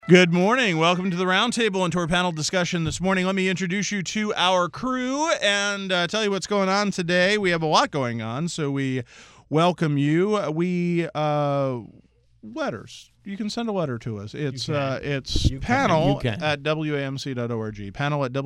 Good morning. Welcome to the Roundtable and to our panel discussion this morning. Let me introduce you to our crew and tell you what's going on today. We have a lot going on, so we welcome you. Letters. You can send a letter to us. It's panel at WAMC.org. Panel at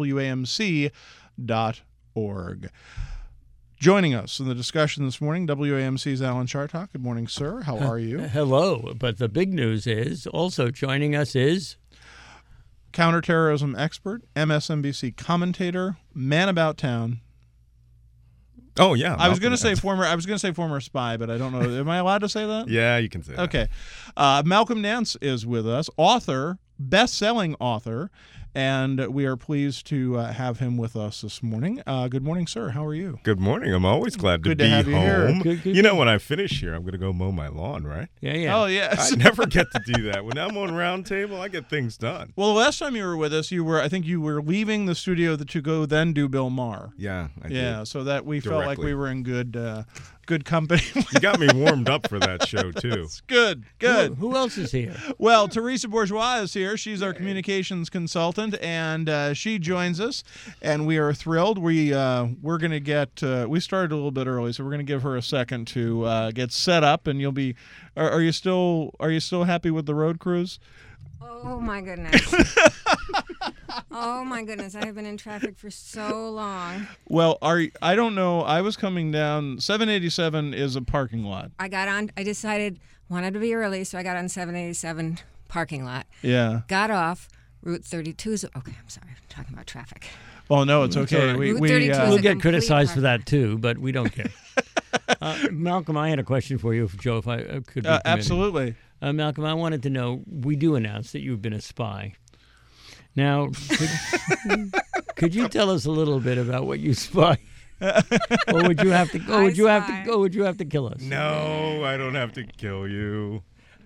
WAMC.org. Joining us in the discussion this morning, WAMC's Alan Chartock. Good morning, sir. How are you? Hello. But the big news is also joining us is counterterrorism expert, MSNBC commentator, man about town. Oh yeah, I was going to say former spy, but I don't know. Am I allowed to say that? Yeah, you can say that. Okay. Malcolm Nance is with us, author, best-selling author, and we are pleased to have him with us this morning. Good morning, sir. How are you? Good morning. I'm always glad to be have you here. home. Good. You know, when I finish here, I'm going to go mow my lawn, right? Yeah. Oh, yes. I never get to do that. When I'm on Roundtable, I get things done. Well, the last time you were with us, I think you were leaving the studio to go then do Bill Maher. Yeah, I did. Yeah, so that we felt like Directly. we were in good company. You got me warmed up for that show, too. Good. Who else is here? Well, Teresa Bourgeois is here. She's our communications consultant, and she joins us, and we are thrilled. We're going to get. We started a little bit early, so we're going to give her a second to get set up, and you'll be. Are you still happy with the road cruise? Oh my goodness. Oh my goodness. I have been in traffic for so long. Well, I don't know. I was coming down. 787 is a parking lot. I decided wanted to be early, so I got on 787 parking lot. Yeah. Got off. Route 32 is okay. I'm sorry. I'm talking about traffic. Oh no, it's okay. all right. Route 32 is We'll a get complete criticized for park. that too, but we don't care. Malcolm, I had a question for you, Joe, if I could be permitted. Absolutely. Malcolm, I wanted to know, we do announce that you've been a spy. Now, could you tell us a little bit about what you spy? Or would you have to? Would you have to kill us? No, I don't have to kill you.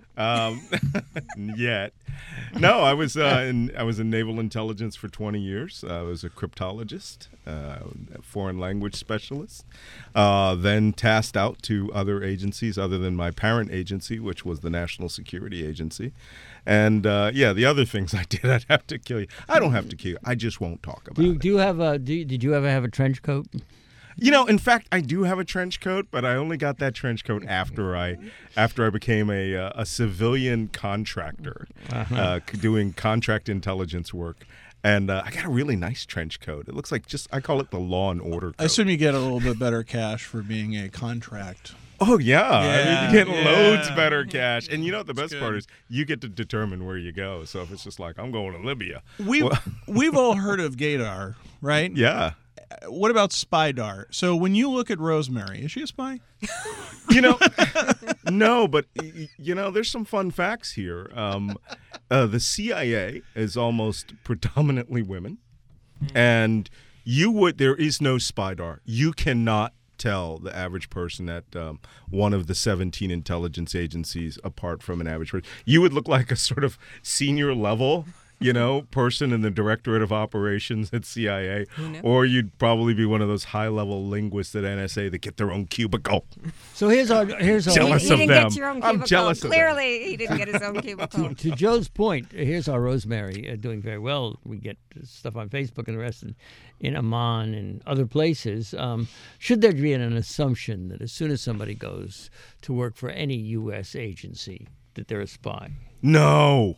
Yet. No, I was in naval intelligence for 20 years. I was a cryptologist, a foreign language specialist, then tasked out to other agencies other than my parent agency, which was the National Security Agency. And, the other things I did, I'd have to kill you. I don't have to kill you. I just won't talk about it. Did you ever have a trench coat? You know, in fact, I do have a trench coat, but I only got that trench coat after I became a civilian contractor, doing contract intelligence work. And I got a really nice trench coat. It looks like I call it the Law and Order coat. I assume you get a little bit better cash for being a contract. Oh, yeah. I mean, you get loads Yeah. better cash. And you know what the best part is? You get to determine where you go. So if it's just like, I'm going to Libya. We've all heard of Gaydar, right? Yeah. What about Spydar? So when you look at Rosemary, is she a spy? You know, no, but, you know, there's some fun facts here. The CIA is almost predominantly women. And there is no Spydar. You cannot tell the average person at one of the 17 intelligence agencies apart from an average person. You would look like a sort of senior level, person in the Directorate of Operations at CIA, or you'd probably be one of those high-level linguists at NSA that get their own cubicle. So here's our Jealous He of didn't them. get your own I'm cubicle. jealous of them. Clearly, he didn't get his own cubicle. To Joe's point, here's our Rosemary doing very well. We get stuff on Facebook and the rest in Amman and other places. Should there be an assumption that as soon as somebody goes to work for any U.S. agency that they're a spy? No.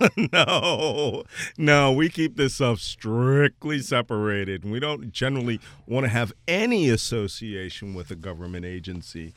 No, we keep this stuff strictly separated. And we don't generally want to have any association with a government agency,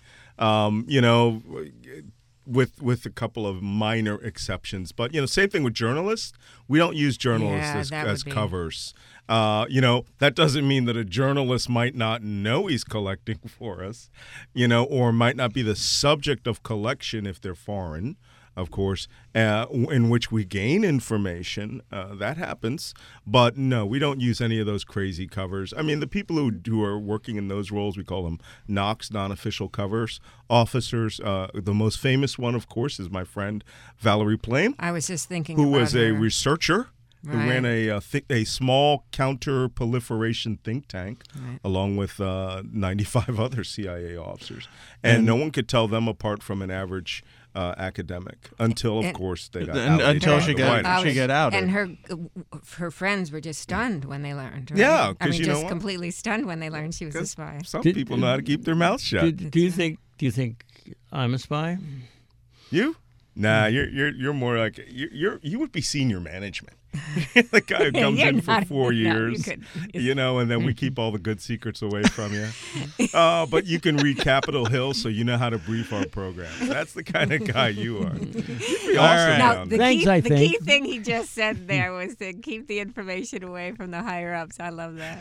with a couple of minor exceptions. But, same thing with journalists. We don't use journalists as covers. That doesn't mean that a journalist might not know he's collecting for us, or might not be the subject of collection if they're foreign. Of course, in which we gain information. That happens. But no, we don't use any of those crazy covers. I mean, the people who are working in those roles, we call them NOCs, non-official covers, officers. The most famous one, of course, is my friend Valerie Plame. I was just thinking who about was her. a researcher who ran a small counter-proliferation think tank, along with 95 other CIA officers. And no one could tell them apart from an average academic until, of course, they got until she got out. And her friends were just stunned when they learned. Right? Yeah, I mean, just what? completely stunned when they learned she was a spy. Some people know how to keep their mouths shut. Do you think I'm a spy? You? Nah, you're more like you would be senior management. The guy who comes in for 4 years, and then we keep all the good secrets away from you. But you can read Capitol Hill, so you know how to brief our program. That's the kind of guy you are. You'd be awesome. Now, the Thanks, key thing he just said there was to keep the information away from the higher ups. I love that.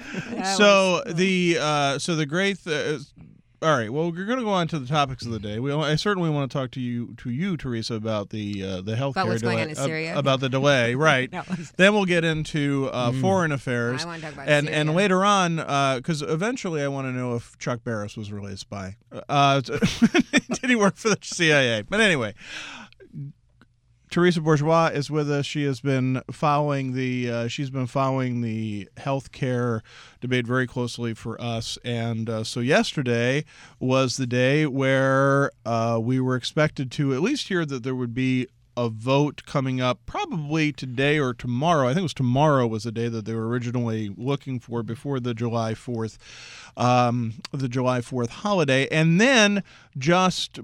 The great. All right. Well, we're going to go on to the topics of the day. I certainly want to talk to you, Teresa, about the healthcare about what's delay, going on in Syria. About the delay, right? Then we'll get into foreign affairs. I want to talk about and Syria. later on, because eventually I want to know if Chuck Barris was really a spy. Did he work for the CIA? But anyway. Teresa Bourgeois is with us. She has been following the healthcare debate very closely for us, and so yesterday was the day where we were expected to at least hear that there would be a vote coming up probably today or tomorrow. I think it was tomorrow was the day that they were originally looking for before the July 4th holiday. And then just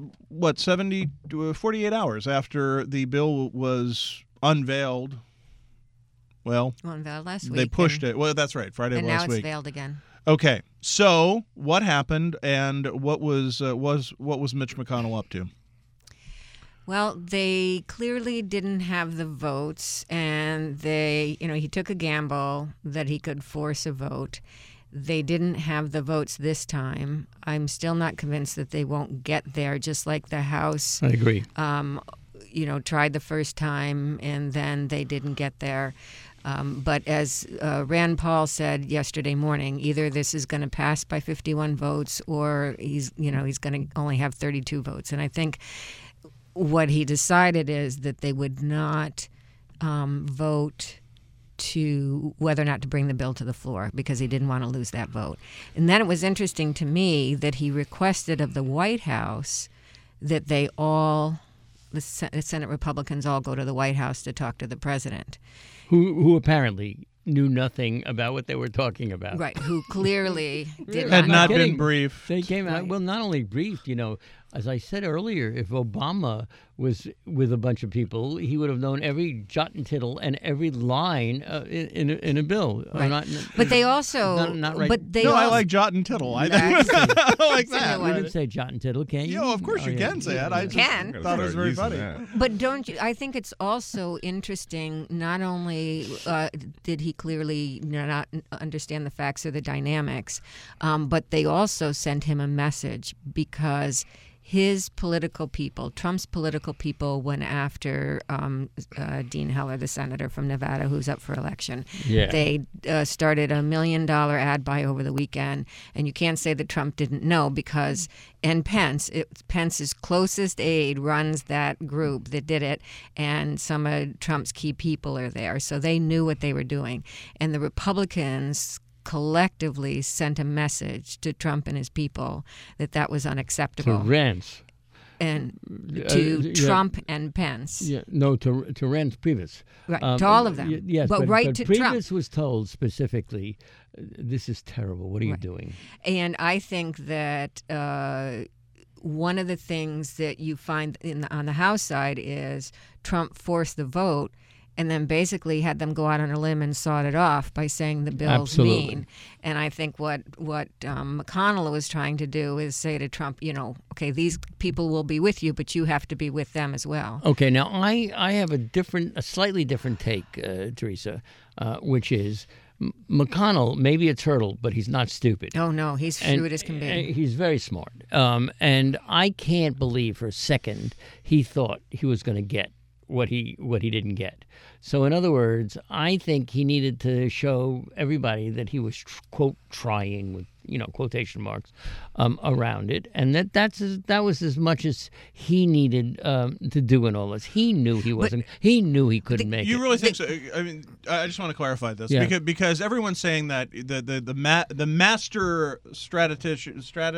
48 hours after the bill was unveiled. Well, unveiled last week. They pushed it. Well, that's right, Friday and last week. And now it's veiled again. Okay. So, what happened and what was Mitch McConnell up to? Well, they clearly didn't have the votes, and he took a gamble that he could force a vote. They didn't have the votes this time. I'm still not convinced that they won't get there, just like the House. I agree. Tried the first time, and then they didn't get there. But as Rand Paul said yesterday morning, either this is going to pass by 51 votes, or he's going to only have 32 votes. And I think what he decided is that they would not vote to whether or not to bring the bill to the floor because he didn't want to lose that vote. And then it was interesting to me that he requested of the White House that the Senate Republicans all go to the White House to talk to the president. Who apparently knew nothing about what they were talking about. Right, who clearly had not been briefed. They came out, well, not only briefed, as I said earlier, if Obama was with a bunch of people, he would have known every jot and tittle and every line in a bill. Right. But they also... Not right. I like jot and tittle. I like that. You didn't say jot and tittle, can you? Yeah, of course you can say that. I thought it was very funny. But don't you... I think it's also interesting, not only did he clearly not understand the facts or the dynamics, but they also sent him a message because his political people, Trump's political people, went after Dean Heller, the senator from Nevada, who's up for election. Yeah. They started $1 million ad buy over the weekend, and you can't say that Trump didn't know because, and Pence's closest aide runs that group that did it, and some of Trump's key people are there, so they knew what they were doing. And the Republicans collectively sent a message to Trump and his people that was unacceptable. To Rance. And to Trump and Pence. Yeah, no, to Rance Priebus. Right, to all of them. Yes, but right to Priebus Trump. was told specifically, this is terrible. What are you doing? And I think that one of the things that you find on the House side is Trump forced the vote and then basically had them go out on a limb and sawed it off by saying the bill's mean. And I think what McConnell was trying to do is say to Trump, okay, these people will be with you, but you have to be with them as well. Okay, now I have a slightly different take, Teresa, which is McConnell may be a turtle, but he's not stupid. Oh, no, he's shrewd as can be. He's very smart. And I can't believe for a second he thought he was going to get what he didn't get. So in other words, I think he needed to show everybody that he was quote trying with quotation marks, around it, and that was as much as he needed to do in all this. He knew he wasn't. He knew he couldn't make it. You really think so? I mean, I just want to clarify this because everyone's saying that the master strategist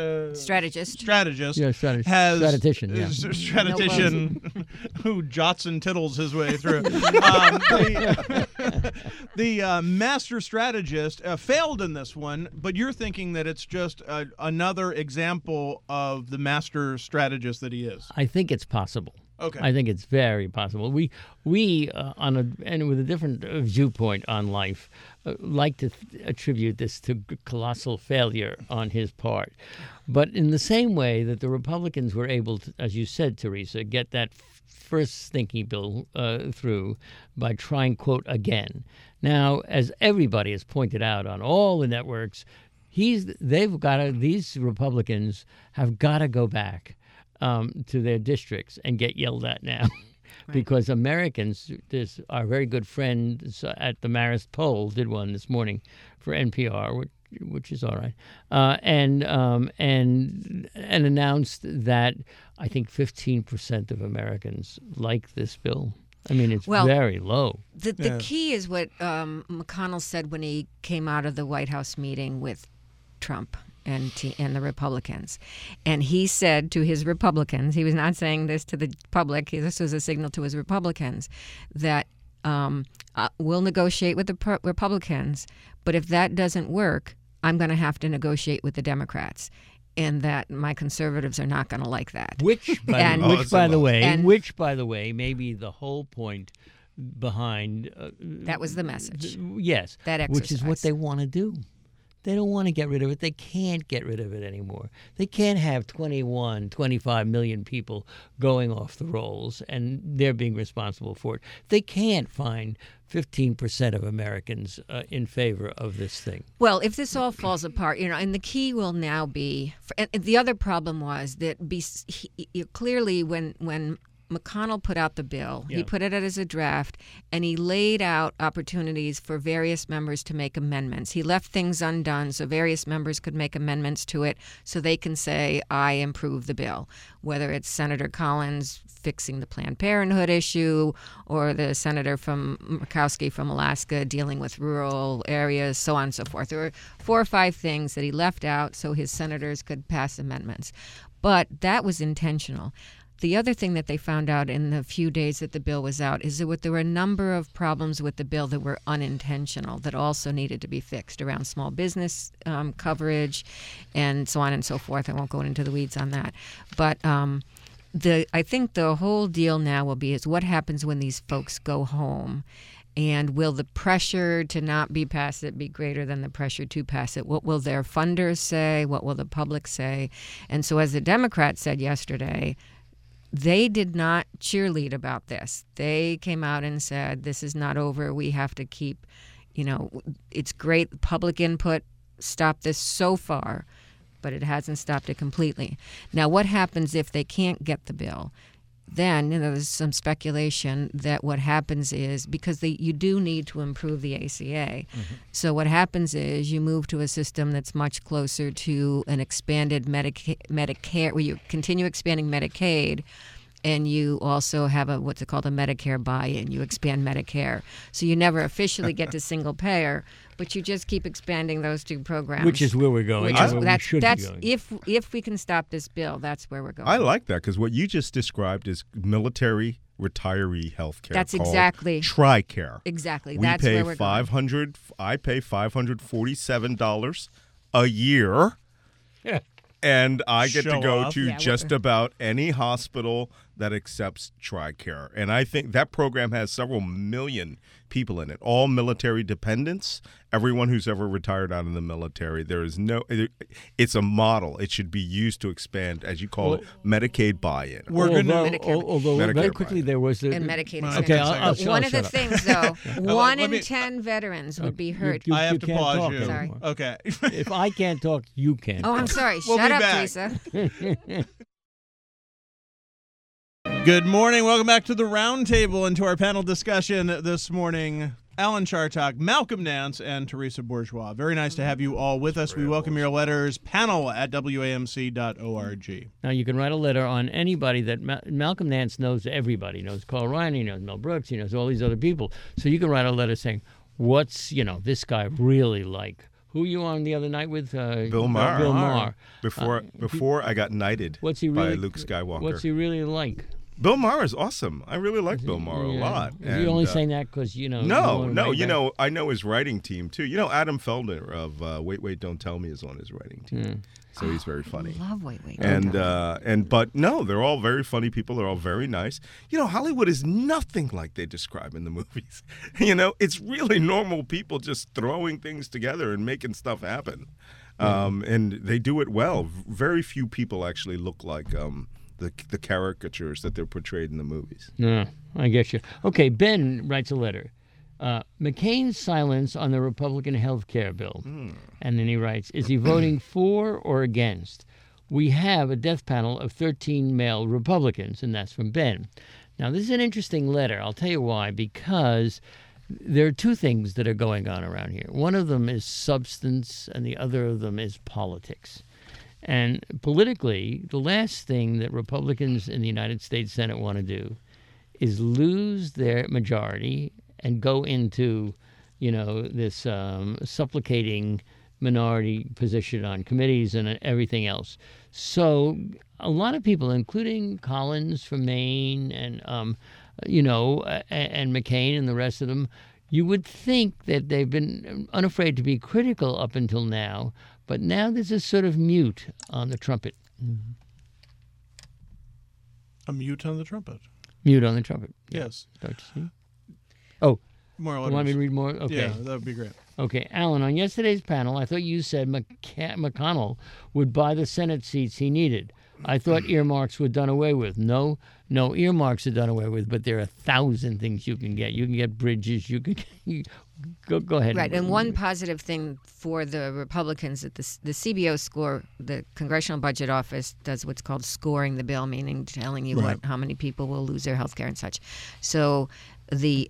who jots and tittles his way through. The master strategist failed in this one, but you're thinking that it's just another example of the master strategist that he is. I think it's possible. Okay. I think it's very possible. We and with a different viewpoint on life, like to attribute this to colossal failure on his part. But in the same way that the Republicans were able to, as you said, Teresa, get that first stinky bill through by trying, quote, again. Now, as everybody has pointed out on all the networks, these Republicans have got to go back to their districts and get yelled at now. Because Americans, our very good friend at the Marist poll did one this morning for NPR, which is all right, and announced that I think 15% of Americans like this bill. I mean, it's very low. The key is what McConnell said when he came out of the White House meeting with Trump and the Republicans. And he said to his Republicans, he was not saying this to the public, this was a signal to his Republicans, that we'll negotiate with the Republicans, but if that doesn't work, I'm going to have to negotiate with the Democrats. And that my conservatives are not going to like that. Which, by the way, may be the whole point behind. That was the message. Yes, that exercise. Which is what they want to do. They don't want to get rid of it. They can't get rid of it anymore. They can't have 25 million people going off the rolls and they're being responsible for it. They can't find 15% of Americans in favor of this thing. Well, if this all falls apart, and the key will now be, and the other problem was that clearly when McConnell put out the bill. Yeah. He put it out as a draft, and he laid out opportunities for various members to make amendments. He left things undone so various members could make amendments to it so they can say, I improve the bill, whether it's Senator Collins fixing the Planned Parenthood issue or the senator from Murkowski from Alaska dealing with rural areas, so on and so forth. There were 4 or 5 things that he left out so his senators could pass amendments. But that was intentional. The other thing that they found out in the few days that the bill was out is that there were a number of problems with the bill that were unintentional that also needed to be fixed around small business coverage and so on and so forth. I won't go into the weeds on that. But I think the whole deal now will be is what happens when these folks go home. And will the pressure to not pass it be greater than the pressure to pass it? What will their funders say? What will the public say? And so as the Democrats said yesterday, they did not cheerlead about this. They came out and said, this is not over. We have to keep, it's great. Public input stopped this so far, but it hasn't stopped it completely. Now, what happens if they can't get the bill? Then there's some speculation that what happens is, because you do need to improve the ACA, mm-hmm. So what happens is you move to a system that's much closer to an expanded Medicare, where you continue expanding Medicaid, and you also have what's called a Medicare buy-in. You expand Medicare. So you never officially get to single payer, but you just keep expanding those two programs. Which is where we're going. We should be going. If we can stop this bill, that's where we're going. I like that, because what you just described is military retiree health care. That's exactly TRICARE. Exactly. That's where we're going. I pay $547 a year. Yeah. And I get to go to just about any hospital that accepts TRICARE. And I think that program has several million people in it, all military dependents, everyone who's ever retired out of the military. It's a model. It should be used to expand, as you call it, Medicaid buy-in. Although very quickly there was and Medicaid. Okay, one of the things, though, 1 in 10 veterans would be hurt. I have to pause you. Sorry. Okay. If I can't talk, you can't. I'm sorry. Shut up, Teresa. Good morning. Welcome back to the Roundtable and to our panel discussion this morning. Alan Chartock, Malcolm Nance, and Teresa Bourgeois. Very nice to have you all with us. We welcome your letters, panel@wamc.org. Now, you can write a letter on anybody that Malcolm Nance knows everybody. He knows Carl Ryan, he knows Mel Brooks, he knows all these other people. So you can write a letter saying, what's, this guy really like? Who you on the other night with? Bill Maher. Bill Maher. Before I got knighted by Luke Skywalker. What's he really like? Bill Maher is awesome. I really like Bill Maher a lot. Are you only saying that because, No, I know his writing team, too. Adam Feldner of Wait, Wait, Don't Tell Me is on his writing team. So he's very funny. I love Wait, Wait. But no, they're all very funny people. They're all very nice. Hollywood is nothing like they describe in the movies. It's really normal people just throwing things together and making stuff happen. And they do it well. Very few people actually look like the caricatures that they're portrayed in the movies. No, I get you. Okay, Ben writes a letter. McCain's silence on the Republican health care bill. And then he writes, is he voting for or against? We have a death panel of 13 male Republicans, and that's from Ben. Now, this is an interesting letter. I'll tell you why. Because there are two things that are going on around here. One of them is substance, and the other of them is politics. And politically, the last thing that Republicans in the United States Senate want to do is lose their majority and go into, this supplicating minority position on committees and everything else. So a lot of people, including Collins from Maine and, and McCain and the rest of them, you would think that they've been unafraid to be critical up until now, but now there's a sort of mute on the trumpet. A mute on the trumpet. Mute on the trumpet. Yes. Don't you see? Oh, more you want me to read more? Okay. Yeah, that would be great. Okay, Alan, on yesterday's panel, I thought you said McConnell would buy the Senate seats he needed. I thought earmarks were done away with. No, earmarks are done away with, but there are 1,000 things you can get. You can get bridges. You can go ahead. Right, and one positive thing for the Republicans that the CBO score, the Congressional Budget Office, does what's called scoring the bill, meaning telling you how many people will lose their health care and such. So the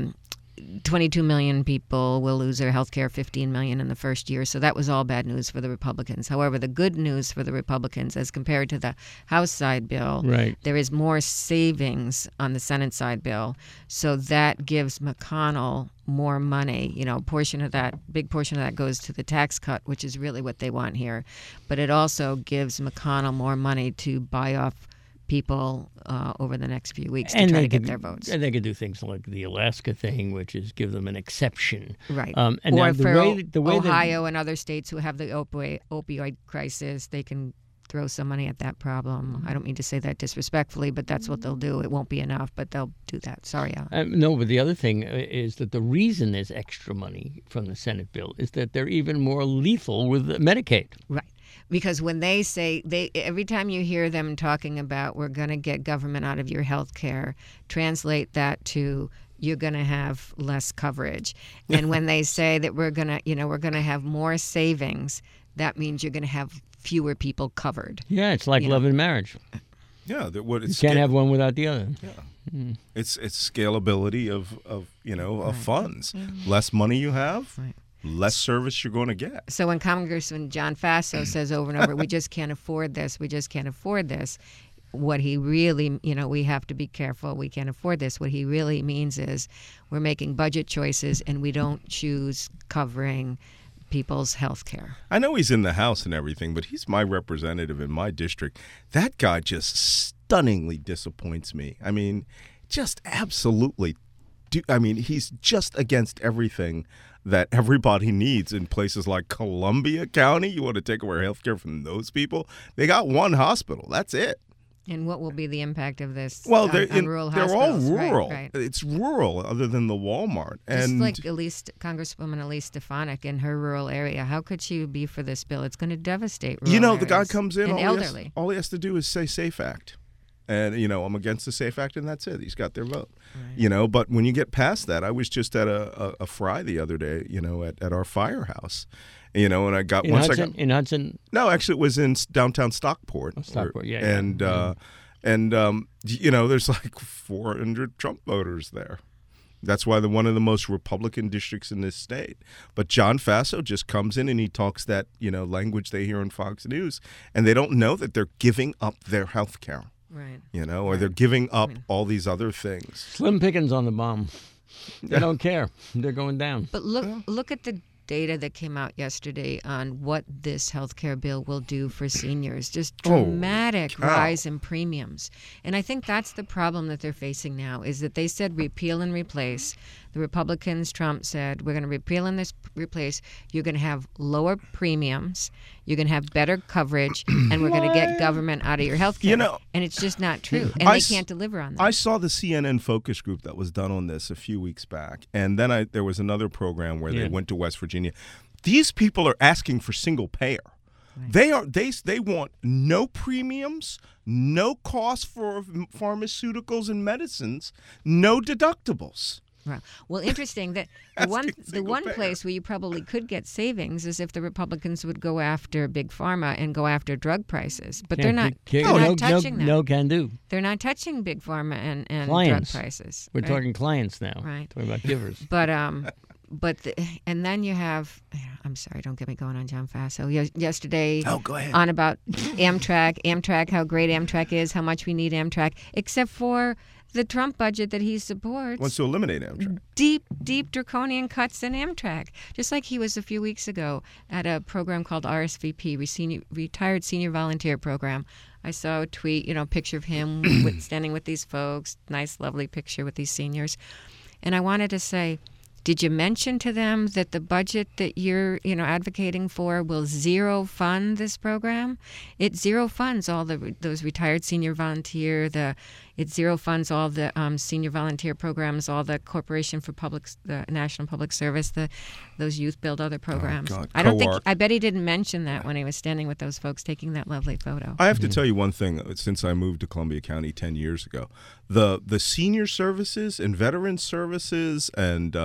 22 million people will lose their health care, 15 million in the first year. So that was all bad news for the Republicans. However, the good news for the Republicans, as compared to the House side bill, there is more savings on the Senate side bill. So that gives McConnell more money. A portion of that, big portion of that goes to the tax cut, which is really what they want here. But it also gives McConnell more money to buy off people over the next few weeks to try to get their votes. And they could do things like the Alaska thing, which is give them an exception. Right. And or for the way Ohio and other states who have the opioid crisis, they can throw some money at that problem. I don't mean to say that disrespectfully, but that's what they'll do. It won't be enough, but they'll do that. Sorry, Alan. No, but the other thing is that the reason there's extra money from the Senate bill is that they're even more lethal with Medicaid. Right. Because when they say, every time you hear them talking about we're going to get government out of your health care, translate that to you're going to have less coverage. And when they say that we're going to have more savings, that means you're going to have fewer people covered. Yeah, it's like love and marriage. Yeah, you can't have one without the other. Yeah, it's scalability of funds. Less money you have. Right. Less service you're going to get. So when Congressman John Faso says over and over, we just can't afford this, what he really, we have to be careful, we can't afford this. What he really means is we're making budget choices and we don't choose covering people's health care. I know he's in the House and everything, but he's my representative in my district. That guy just stunningly disappoints me. I mean, just absolutely. He's just against everything that everybody needs in places like Columbia County. You want to take away health care from those people? They got one hospital. That's it. And what will be the impact of this on rural hospitals? They're all rural. Right. It's rural other than the Walmart. Just like Congresswoman Elise Stefanik in her rural area. How could she be for this bill? It's going to devastate rural areas. The guy comes in, elderly. All he has to do is say SAFE Act. And, I'm against the SAFE Act, and that's it. He's got their vote. Right. But when you get past that, I was just at a fry the other day, at our firehouse, and I got... In Hudson? No, actually, it was in downtown Stockport. Oh, Stockport, yeah. And there's like 400 Trump voters there. That's why they're one of the most Republican districts in this state. But John Faso just comes in and he talks that, language they hear on Fox News, and they don't know that they're giving up their health care. Right. Or they're giving up all these other things. Slim pickings on the bomb. They don't care. They're going down. But look at the data that came out yesterday on what this healthcare bill will do for seniors. Just dramatic rise in premiums. And I think that's the problem that they're facing now, is that they said repeal and replace. The Republicans, Trump said, we're going to repeal and replace. You're going to have lower premiums. You're going to have better coverage, and we're going to get government out of your health care. And it's just not true. And they can't deliver on that. I saw the CNN focus group that was done on this a few weeks back. And then there was another program where they went to West Virginia. These people are asking for single payer. Right. They want no premiums, no cost for pharmaceuticals and medicines, no deductibles. Well, interesting that the one place where you probably could get savings is if the Republicans would go after big pharma and go after drug prices, but they're not touching that. No can do. They're not touching big pharma and clients. Drug prices. We're talking clients now. Right. Talking about givers. And then you have, I'm sorry, don't get me going on John Faso. Yesterday, go ahead. On about Amtrak, how great Amtrak is, how much we need Amtrak, except for the Trump budget that he supports. Wants to eliminate Amtrak. Deep draconian cuts in Amtrak. Just like he was a few weeks ago at a program called RSVP, Retired Senior Volunteer Program. I saw a tweet, picture of him standing with these folks, nice, lovely picture with these seniors. And I wanted to say, did you mention to them that the budget that you're, advocating for will zero fund this program? It zero funds all those retired senior volunteer. It zero funds all the senior volunteer programs, all the Corporation for the National Public Service, those Youth Build other programs. Oh, God. I bet he didn't mention that when he was standing with those folks taking that lovely photo. I have to tell you one thing. Since I moved to Columbia County 10 years ago, the senior services and veteran services and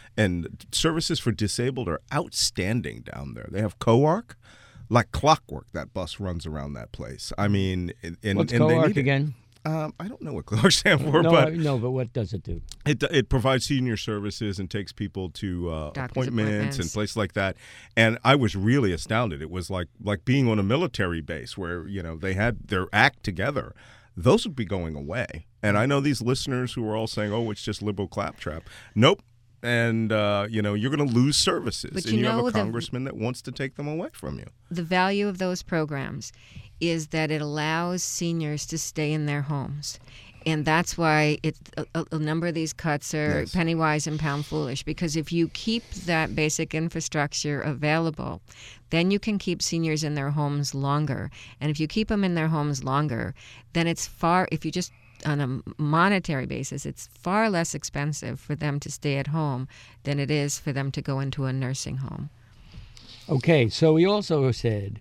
services for disabled are outstanding down there. They have COARC. Like clockwork, that bus runs around that place. I mean, what's COARC again? I don't know what COARC stands for, but what does it do? It provides senior services and takes people to appointments and places like that. And I was really astounded. It was like being on a military base where they had their act together. Those would be going away. And I know these listeners who are all saying, "Oh, it's just liberal claptrap." Nope. And, you're going to lose services. And you have a congressman that wants to take them away from you. The value of those programs is that it allows seniors to stay in their homes. And that's why a number of these cuts are penny wise and pound foolish, because if you keep that basic infrastructure available, then you can keep seniors in their homes longer. And if you keep them in their homes longer, then if you just on a monetary basis, it's far less expensive for them to stay at home than it is for them to go into a nursing home. Okay, so we also said,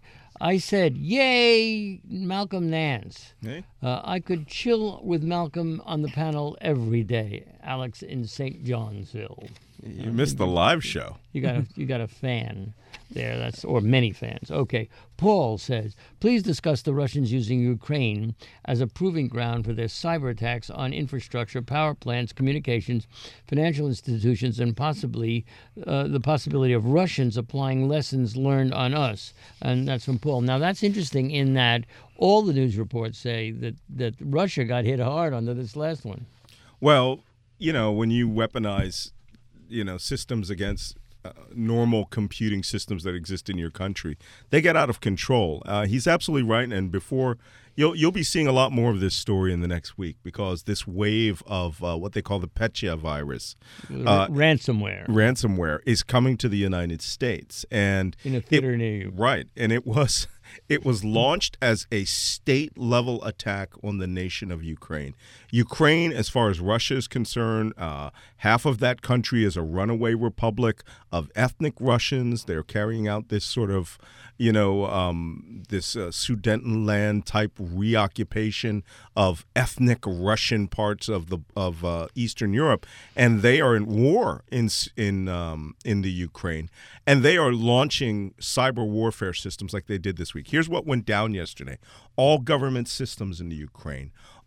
yay, Malcolm Nance. Hey? I could chill with Malcolm on the panel every day. Alex in St. Johnsville. You missed the live show. You got a fan there, or many fans. Okay. Paul says, please discuss the Russians using Ukraine as a proving ground for their cyber attacks on infrastructure, power plants, communications, financial institutions, and possibly the possibility of Russians applying lessons learned on us. And that's from Paul. Now, that's interesting in that all the news reports say that Russia got hit hard under this last one. Well, when you weaponize systems against normal computing systems that exist in your country, they get out of control. He's absolutely right, and before you'll be seeing a lot more of this story in the next week, because this wave of what they call the Petya virus, ransomware, is coming to the United States, and in a theater near you. Right, and it was launched as a state-level attack on the nation of Ukraine. Ukraine, as far as Russia is concerned, half of that country is a runaway republic of ethnic Russians. They're carrying out this sort of, this Sudetenland type reoccupation of ethnic Russian parts of Eastern Europe, and they are in war in the Ukraine, and they are launching cyber warfare systems like they did this week. Here's what went down yesterday: all government systems in the Ukraine,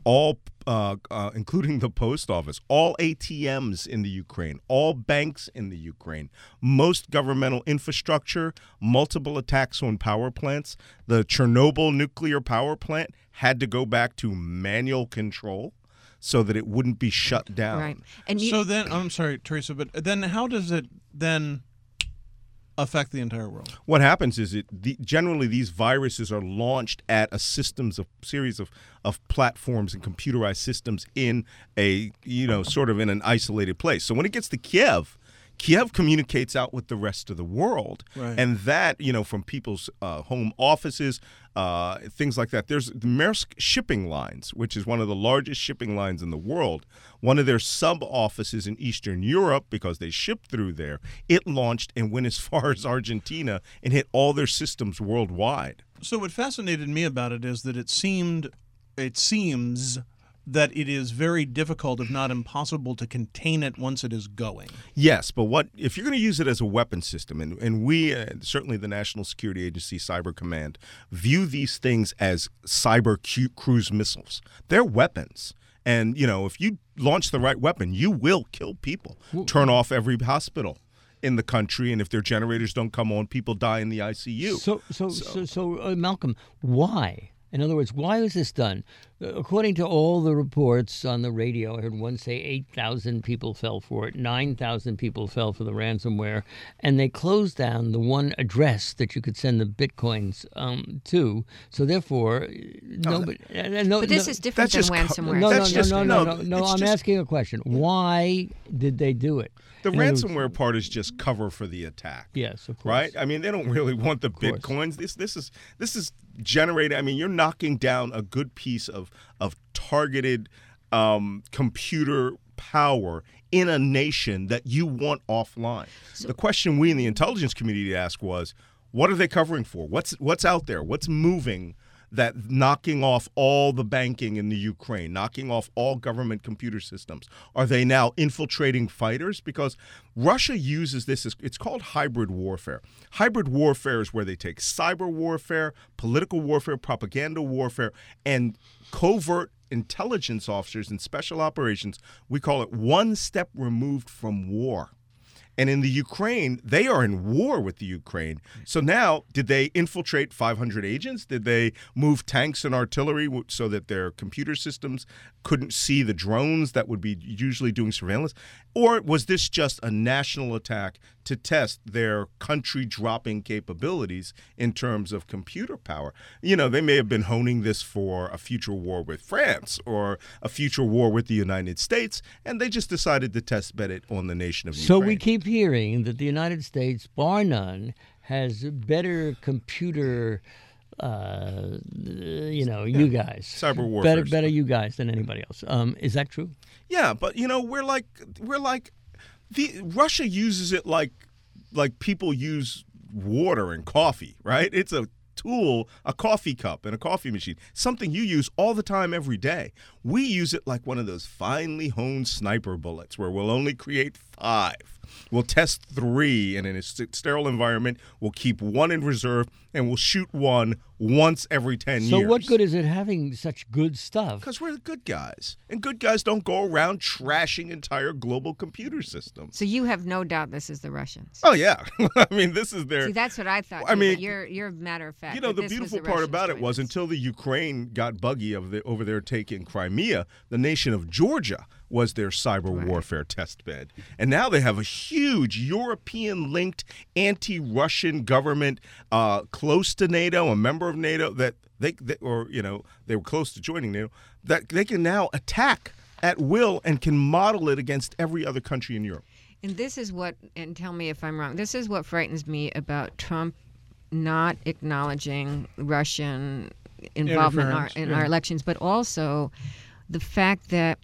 all, including the post office, all ATMs in the Ukraine, all banks in the Ukraine, most governmental infrastructure, multiple attacks on power plants. The Chernobyl nuclear power plant had to go back to manual control so that it wouldn't be shut down. Right. And so then, I'm sorry, Teresa, but then how does it then affect the entire world? What happens is generally these viruses are launched at a series of platforms and computerized systems in a, sort of in an isolated place. So when it gets to Kiev communicates out with the rest of the world. Right. And that, from people's home offices, things like that. There's the Maersk Shipping Lines, which is one of the largest shipping lines in the world. One of their sub-offices in Eastern Europe, because they ship through there, it launched and went as far as Argentina and hit all their systems worldwide. So what fascinated me about it is that it seems that it is very difficult, if not impossible, to contain it once it is going. Yes, but if you're going to use it as a weapon system, and we, certainly the National Security Agency Cyber Command, view these things as cyber cruise missiles. They're weapons. And, if you launch the right weapon, you will kill people, turn off every hospital in the country, and if their generators don't come on, people die in the ICU. So Malcolm, why? In other words, why was this done? According to all the reports on the radio, I heard one say 8,000 people fell for it, 9,000 people fell for the ransomware, and they closed down the one address that you could send the bitcoins to. So therefore, nobody. But this is different than ransomware. No. I'm asking a question. Why did they do it? The ransomware part is just cover for the attack. Yes, of course. Right? I mean, they don't really want the bitcoins. This is generating. I mean, you're knocking down a good piece of targeted computer power in a nation that you want offline. So, the question we in the intelligence community asked was, what are they covering for? What's out there? What's moving? That knocking off all the banking in the Ukraine, knocking off all government computer systems. Are they now infiltrating fighters? Because Russia uses this it's called hybrid warfare. Hybrid warfare is where they take cyber warfare, political warfare, propaganda warfare, and covert intelligence officers and special operations. We call it one step removed from war. And in the Ukraine, they are in war with the Ukraine. So now, did they infiltrate 500 agents? Did they move tanks and artillery so that their computer systems couldn't see the drones that would be usually doing surveillance? Or was this just a national attack to test their country-dropping capabilities in terms of computer power? They may have been honing this for a future war with France or a future war with the United States, and they just decided to test bed it on the nation of Ukraine. So we keep hearing that the United States, bar none, has better computer, you guys. Cyber warfare. Better you guys than anybody else. Is that true? Yeah, but we're like Russia uses it like people use water and coffee, right? It's a tool, a coffee cup and a coffee machine, something you use all the time every day. We use it like one of those finely honed sniper bullets where we'll only create 5. We'll test 3, and in a sterile environment, we'll keep 1 in reserve, and we'll shoot 1 once every 10 years. So what good is it having such good stuff? Because we're the good guys. And good guys don't go around trashing entire global computer systems. So you have no doubt this is the Russians. Oh, yeah. I mean, this is their... See, that's what I thought. I mean, you're matter of fact. The beautiful part about it was until the Ukraine got buggy over their take in Crimea, the nation of Georgia was their cyber warfare test bed. And now they have a huge European-linked anti-Russian government close to NATO, a member of NATO, that they were close to joining NATO, that they can now attack at will and can model it against every other country in Europe. And this is what, and tell me if I'm wrong, this is what frightens me about Trump not acknowledging Russian involvement in our elections, but also the fact that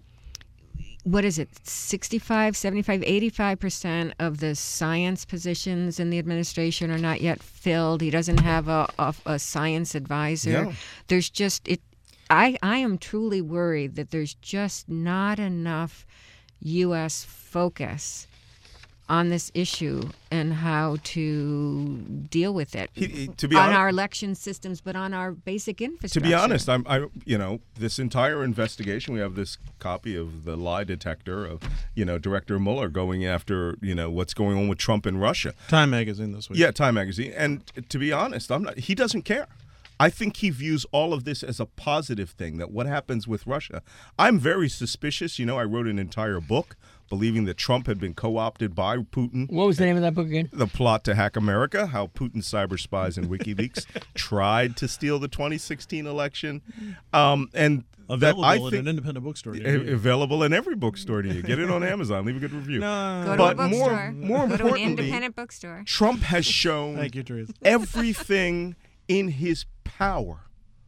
65, 75, 85% of the science positions in the administration are not yet filled. He doesn't have a science advisor. Yeah. There's just I am truly worried that there's just not enough U.S. focus on this issue and how to deal with it To be on honest, our election systems, but on our basic infrastructure. To be honest, this entire investigation, we have this copy of the lie detector of, Director Mueller going after, what's going on with Trump in Russia. Time Magazine this week. Yeah, Time Magazine. And to be honest, he doesn't care. I think he views all of this as a positive thing, that what happens with Russia. I'm very suspicious. I wrote an entire book believing that Trump had been co-opted by Putin. What was the name of that book again? The Plot to Hack America, how Putin's cyber spies and WikiLeaks tried to steal the 2016 election. And available I at think an independent bookstore. Available in every bookstore to you. Get it on Amazon. Leave a good review. No. Go to But a bookstore. more Go to an importantly, independent bookstore. Trump has shown Thank you, Teresa. everything in his power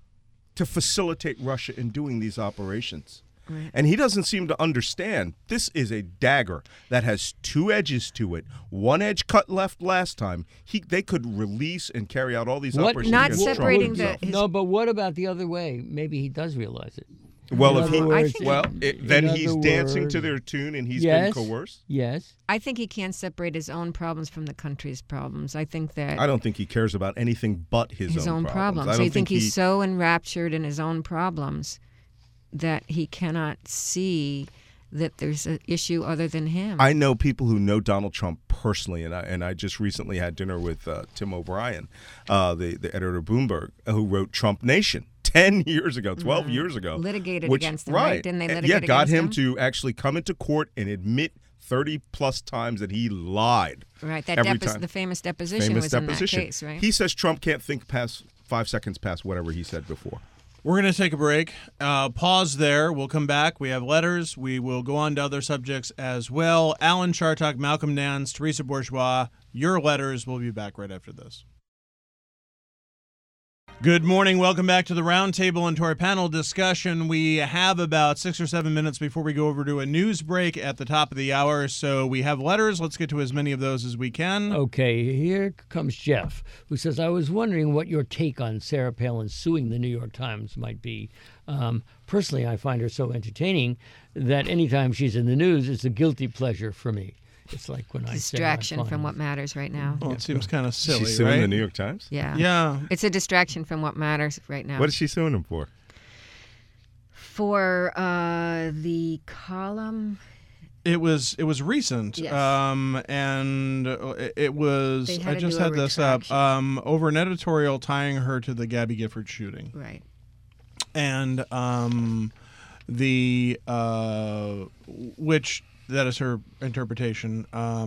to facilitate Russia in doing these operations. Right. And he doesn't seem to understand this is a dagger that has two edges to it. One edge cut left last time. They could release and carry out all these operations Not against separating Trump. the. But what about the other way? Maybe he does realize it. Well, In if other he, words- then in he's other dancing words- to their tune, and he's Yes. been coerced. Yes. I think he can't separate his own problems from the country's problems. I think that I don't think he cares about anything but his own problems. I So don't you think he, he's so enraptured in his own problems that he cannot see that there's an issue other than him. I know people who know Donald Trump personally, and I just recently had dinner with Tim O'Brien, the editor of Bloomberg, who wrote Trump Nation 10 years ago, 12 years ago. Litigated against him, right? Didn't they litigate Yeah, got against him him? to actually come into court and admit 30-plus times that he lied. Right, every time. the famous deposition was in that case, right? He says Trump can't think past 5 seconds past whatever he said before. We're going to take a break. Pause there. We'll come back. We have letters. We will go on to other subjects as well. Alan Chartock, Malcolm Nance, Teresa Bourgeois, your letters. We'll be back right after this. Good morning. Welcome back to the roundtable and to our panel discussion. We have about 6 or 7 minutes before we go over to a news break at the top of the hour. So we have letters. Let's get to as many of those as we can. Okay, here comes Jeff, who says, I was wondering what your take on Sarah Palin suing the New York Times might be. Personally, I find her so entertaining that anytime she's in the news, it's a guilty pleasure for me. It's like when distraction from what matters right now. Well, it seems kind of silly, She's suing right? the New York Times? Yeah. Yeah. It's a distraction from what matters right now. What is she suing him for? For the column. It was recent, Yes. and it was. They had I to just do a had this up retraction. over an editorial tying her to the Gabby Gifford shooting, Right. and which that is her interpretation.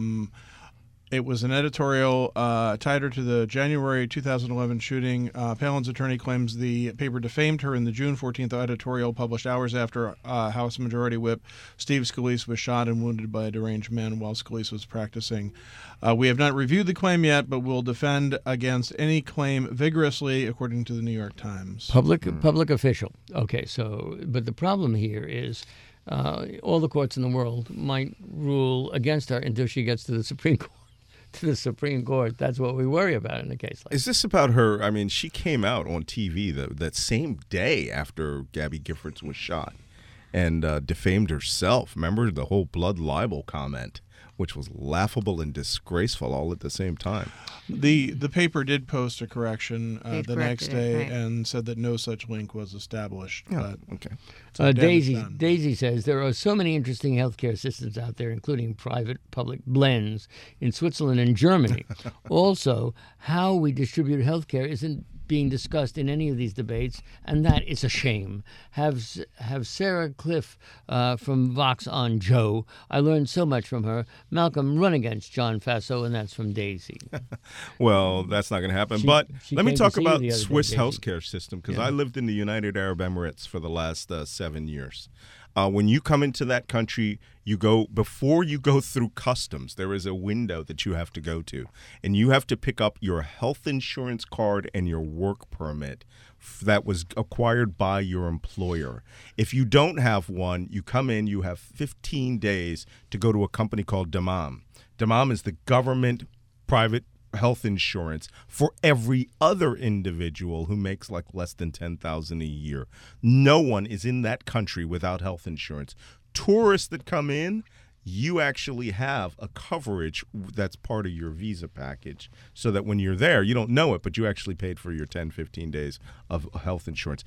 It was an editorial tied her to the January 2011 shooting. Palin's attorney claims the paper defamed her in the June 14th editorial published hours after House Majority Whip Steve Scalise was shot and wounded by a deranged man while Scalise was practicing. We have not reviewed the claim yet, but will defend against any claim vigorously, according to the New York Times. Public official. Okay, so, but the problem here is all the courts in the world might rule against her until she gets to the Supreme Court. To the Supreme Court. That's what we worry about in a case like Is this about her? I mean, she came out on TV that same day after Gabby Giffords was shot and defamed herself. Remember the whole blood libel comment, which was laughable and disgraceful all at the same time. The paper did post a correction the next corrected day it, right. and said that no such link was established. Yeah, But okay. so damage Daisy done. Daisy says there are so many interesting healthcare systems out there, including private-public blends in Switzerland and Germany. Also, how we distribute healthcare isn't being discussed in any of these debates, and that is a shame. Have Sarah Cliff from Vox on Joe. I learned so much from her. Malcolm, run against John Faso, and that's from Daisy. Well, that's not going to happen. She- But she let me came to talk see you about the other day, Swiss Daisy. healthcare system because I lived in the United Arab Emirates for the last 7 years. When you come into that country, before you go through customs, there is a window that you have to go to, and you have to pick up your health insurance card and your work permit that was acquired by your employer. If you don't have one, you come in, you have 15 days to go to a company called Damam. Damam is the government private health insurance for every other individual who makes like less than $10,000 a year. No one is in that country without health insurance. Tourists that come in, you actually have a coverage that's part of your visa package, so that when you're there, you don't know it, but you actually paid for your 10, 15 days of health insurance.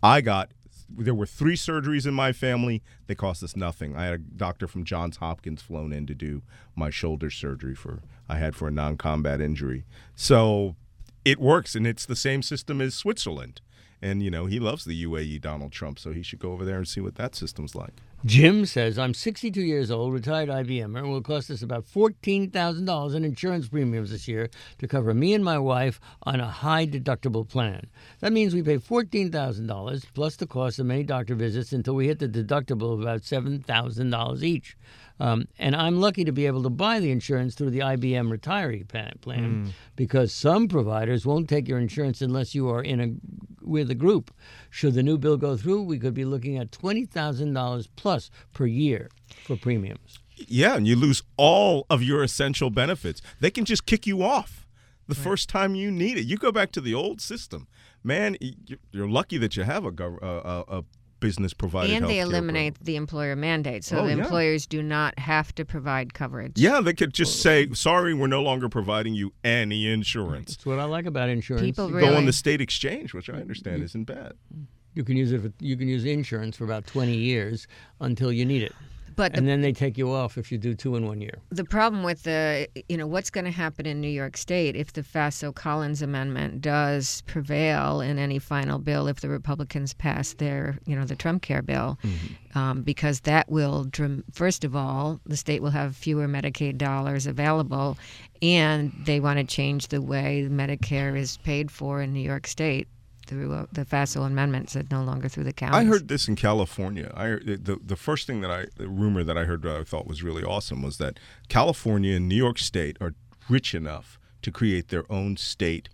There were 3 surgeries in my family. They cost us nothing. I had a doctor from Johns Hopkins flown in to do my shoulder surgery I had for a non-combat injury. So it works, and it's the same system as Switzerland. And, he loves the UAE, Donald Trump, so he should go over there and see what that system's like. Jim says, I'm 62 years old, retired IBMer, and will cost us about $14,000 in insurance premiums this year to cover me and my wife on a high deductible plan. That means we pay $14,000 plus the cost of many doctor visits until we hit the deductible of about $7,000 each. And I'm lucky to be able to buy the insurance through the IBM retiree plan because some providers won't take your insurance unless you are with a group. Should the new bill go through, we could be looking at $20,000 plus per year for premiums. Yeah, and you lose all of your essential benefits. They can just kick you off the first time you need it. You go back to the old system. Man, you're lucky that you have a business provided and they healthcare eliminate program. the employer mandate, so the employers do not have to provide coverage. Yeah, they could just say, sorry, we're no longer providing you any insurance. That's what I like about insurance. People Go on the state exchange, which I understand isn't bad. You can use insurance for about 20 years until you need it. And then they take you off if you do 2 in 1 year. The problem with what's going to happen in New York State if the Faso-Collins amendment does prevail in any final bill, if the Republicans pass their, the Trump Care bill, because that will, first of all, the state will have fewer Medicaid dollars available, and they want to change the way Medicare is paid for in New York State through the Faso amendments, that no longer through the counties. I heard this in California. The first thing the rumor that I heard that I thought was really awesome was that California and New York State are rich enough to create their own state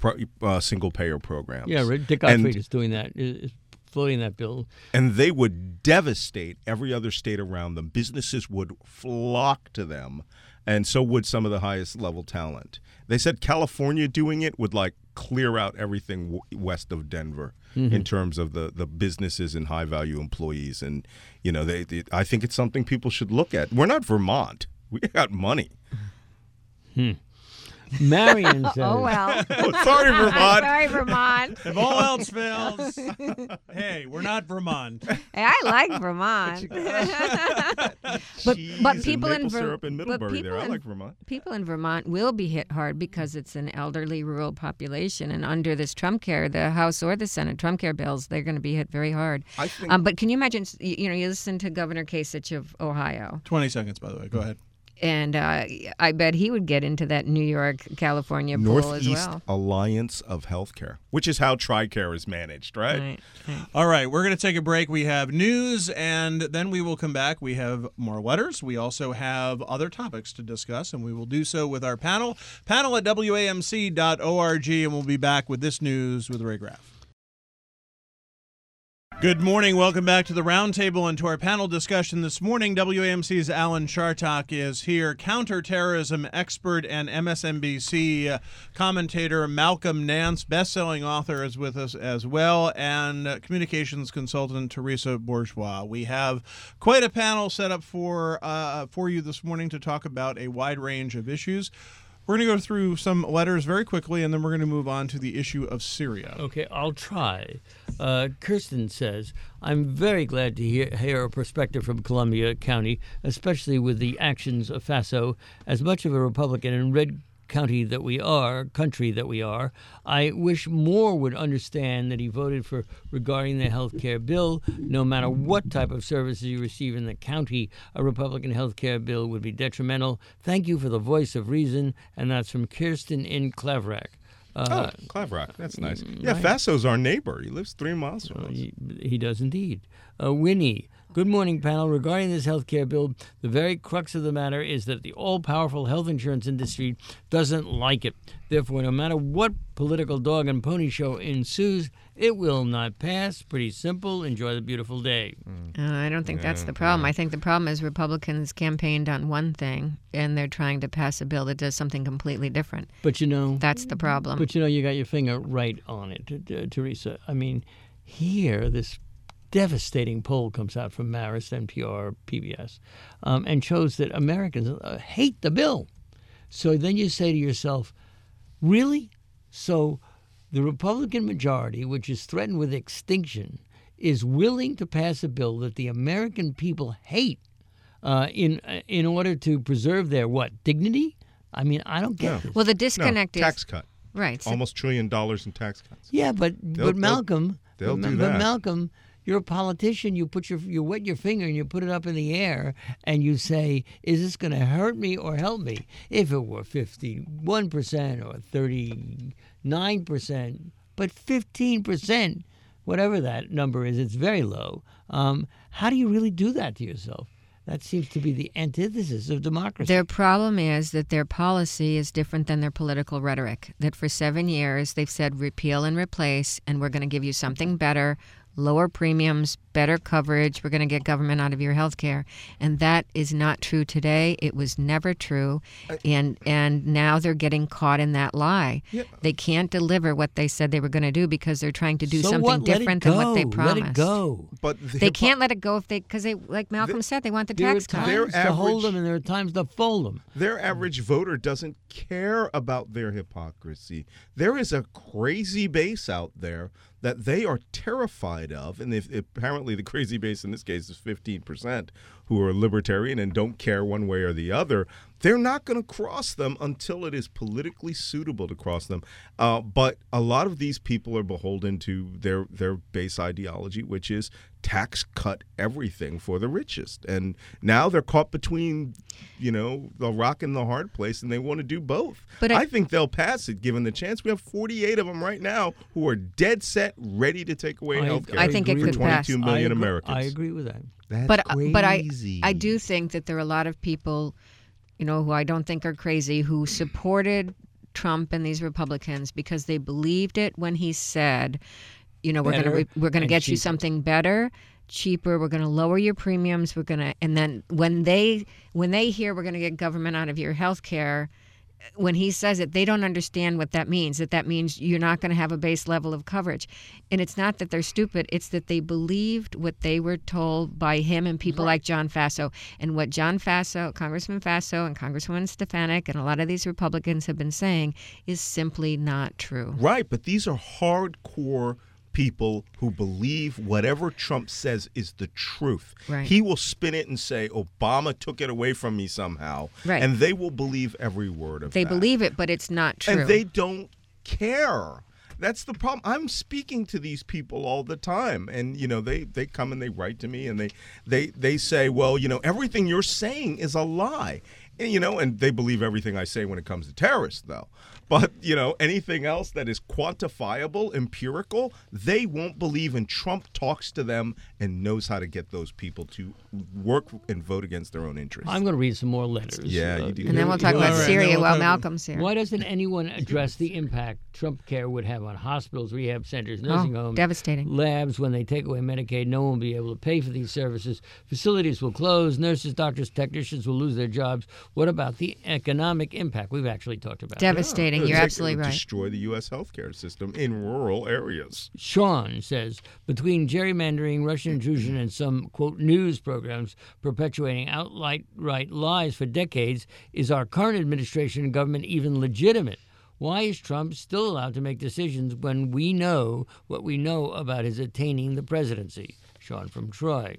single payer programs. Yeah, Dick Gottfried is doing that. Is floating that bill. And they would devastate every other state around them. Businesses would flock to them, and so would some of the highest level talent. They said California doing it would clear out everything west of Denver in terms of the businesses and high value employees. And I think it's something people should look at. We're not Vermont. We got money. Marion says, oh, well. Sorry, Vermont. Sorry, Vermont. If all else fails, hey, we're not Vermont. Hey, I like Vermont. but people in syrup in Middlebury there. I like Vermont. People in Vermont will be hit hard because it's an elderly rural population, and under this Trump Care, the House or the Senate Trump Care bills, they're going to be hit very hard. I think, but can you imagine? You listen to Governor Kasich of Ohio. 20 seconds, by the way. Go ahead. And I bet he would get into that New York, California pool as well. Northeast Alliance of Healthcare, which is how TRICARE is managed, right? All right, we're going to take a break. We have news, and then we will come back. We have more letters. We also have other topics to discuss, and we will do so with our panel at WAMC.org, and we'll be back with this news with Ray Graff. Good morning. Welcome back to the Roundtable and to our panel discussion this morning. WAMC's Alan Chartock is here. Counterterrorism expert and MSNBC commentator Malcolm Nance, best-selling author, is with us as well, and communications consultant Teresa Bourgeois. We have quite a panel set up for you this morning to talk about a wide range of issues. We're going to go through some letters very quickly, and then we're going to move on to the issue of Syria. Okay, I'll try. Kirsten says, I'm very glad to hear a perspective from Columbia County, especially with the actions of Faso. As much of a Republican and red country that we are, I wish more would understand that he voted for regarding the health care bill. No matter what type of services you receive in the county, a Republican health care bill would be detrimental. Thank you for the voice of reason. And that's from Kirsten in Claverack. Claverack. That's nice. Yeah, right. Faso's our neighbor. He lives 3 miles from us. He does indeed. Winnie. Good morning, panel. Regarding this health care bill, the very crux of the matter is that the all-powerful health insurance industry doesn't like it. Therefore, no matter what political dog and pony show ensues, it will not pass. Pretty simple. Enjoy the beautiful day. I don't think that's the problem. I think the problem is Republicans campaigned on one thing, and they're trying to pass a bill that does something completely different. But that's the problem. But you got your finger right on it, Teresa. I mean, here, this devastating poll comes out from Marist, NPR, PBS, and shows that Americans hate the bill. So then you say to yourself, really? So the Republican majority, which is threatened with extinction, is willing to pass a bill that the American people hate in order to preserve their dignity? I mean, I don't get this. Well, the disconnect is tax cut. Right. Almost $1 trillion in tax cuts. Yeah, but Malcolm, they'll do but that. Malcolm, you're a politician. You wet your finger and you put it up in the air and you say, "Is this going to hurt me or help me?" If it were 51% or 39%, but 15%, whatever that number is, it's very low. How do you really do that to yourself? That seems to be the antithesis of democracy. Their problem is that their policy is different than their political rhetoric. That for 7 years they've said repeal and replace, and we're going to give you something better, lower premiums, better coverage. We're going to get government out of your health care. And that is not true today. It was never true. And now they're getting caught in that lie. Yeah. They can't deliver what they said they were going to do because they're trying to do something different than what they promised. Let it go. But they can't let it go because they, like Malcolm said, they want the tax cut. There are times to hold them and there are times to fold them. Their average voter doesn't care about their hypocrisy. There is a crazy base out there that they are terrified of, and apparently the crazy base in this case is 15%, who are libertarian and don't care one way or the other. They're not going to cross them until it is politically suitable to cross them. But a lot of these people are beholden to their base ideology, which is tax cut everything for the richest. And now they're caught between, the rock and the hard place, and they want to do both. But I think they'll pass it given the chance. We have 48 of them right now who are dead set, ready to take away health care. I think it could for 22 million Americans. I agree with that. That's crazy. But I do think that there are a lot of people, who I don't think are crazy, who supported Trump and these Republicans because they believed it when he said, we're going to get you something better, cheaper. We're going to lower your premiums. And then when they hear we're going to get government out of your health care, when he says it, they don't understand what that means. That means you're not going to have a base level of coverage. And it's not that they're stupid. It's that they believed what they were told by him and people like John Faso. And what John Faso, Congressman Faso and Congresswoman Stefanik and a lot of these Republicans have been saying is simply not true. Right, but these are hardcore people who believe whatever Trump says is the truth. Right. He will spin it and say, Obama took it away from me somehow. Right. And they will believe every word of They that. believe it, but it's not true. And they don't care. That's the problem. I'm speaking to these people all the time. And, they come and they write to me and they say, well, everything you're saying is a lie. And, and they believe everything I say when it comes to terrorists, though. But, anything else that is quantifiable, empirical, they won't believe. And Trump talks to them and knows how to get those people to work and vote against their own interests. I'm going to read some more letters. Yeah, you do. And then we'll talk about Syria while Malcolm's here. Why doesn't anyone address the impact Trump care would have on hospitals, rehab centers, nursing homes, devastating. labs? When they take away Medicaid, no one will be able to pay for these services. Facilities will close. Nurses, doctors, technicians will lose their jobs. What about the economic impact? We've actually talked about devastating. You're absolutely right. Destroy the U.S. healthcare system in rural areas. Sean says, between gerrymandering, Russian intrusion, and some, quote, news programs perpetuating outright lies for decades, is our current administration and government even legitimate? Why is Trump still allowed to make decisions when we know what we know about his attaining the presidency? Sean from Troy.